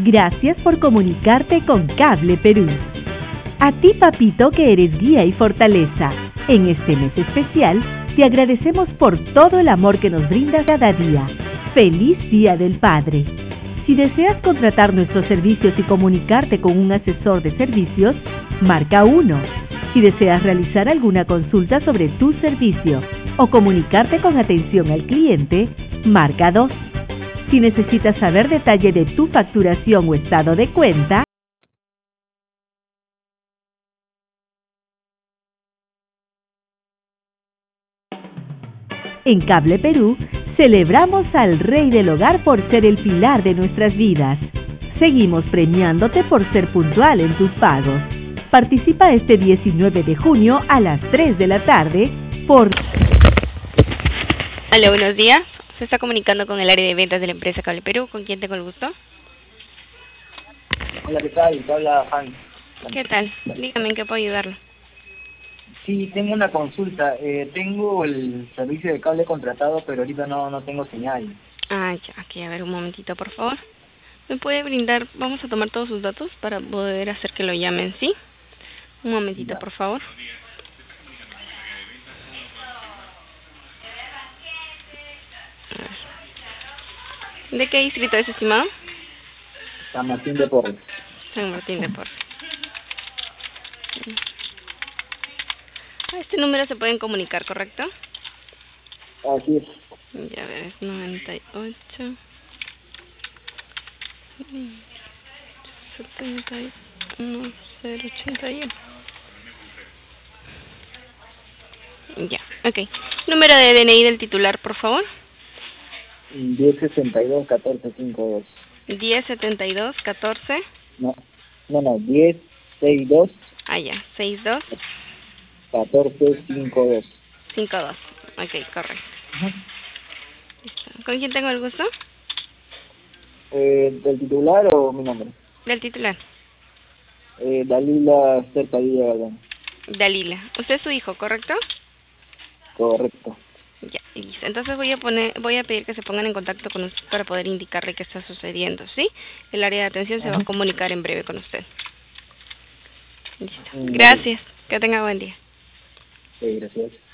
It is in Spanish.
Gracias por comunicarte con Cable Perú. A ti, papito, que eres guía y fortaleza. En este mes especial, te agradecemos por todo el amor que nos brindas cada día. ¡Feliz Día del Padre! Si deseas contratar nuestros servicios y comunicarte con un asesor de servicios, marca 1. Si deseas realizar alguna consulta sobre tu servicio o comunicarte con atención al cliente, marca 2. Si necesitas saber detalle de tu facturación o estado de cuenta, en Cable Perú, celebramos al Rey del Hogar por ser el pilar de nuestras vidas. Seguimos premiándote por ser puntual en tus pagos. Participa este 19 de junio a las 3 de la tarde por... Hola, buenos días. Se está comunicando con el área de ventas de la empresa Cable Perú. ¿Con quién tengo el gusto? Hola, ¿qué tal? Te habla Juan. ¿Qué tal? Dígame en qué puedo ayudarlo. Sí, tengo una consulta. Tengo el servicio de cable contratado, pero ahorita no tengo señal. Ah, ya. Aquí, a ver, un momentito, por favor. ¿Me puede brindar? Vamos a tomar todos sus datos para poder hacer que lo llamen, ¿sí? Un momentito, por favor. ¿De qué distrito es, estimado? San Martín de Porres. San Martín de Porres. A este número se pueden comunicar, ¿correcto? Así es. Ya ver, es 98 71 081. Ya, ok. Número de DNI del titular, por favor. 1062 1452. 1072 14. No, 1062 Ah, ya, 62 1452. 52. Ok, correcto. Listo. ¿Con quién tengo el gusto? ¿Del titular o mi nombre? Del titular. Dalila Esther Padilla Galván. Dalila. Usted es su hijo, ¿correcto? Correcto. Ya, listo. Entonces voy a pedir que se pongan en contacto con usted para poder indicarle qué está sucediendo, ¿sí? El área de atención se va a comunicar en breve con usted. Listo. Gracias. Que tenga buen día. Sí, gracias.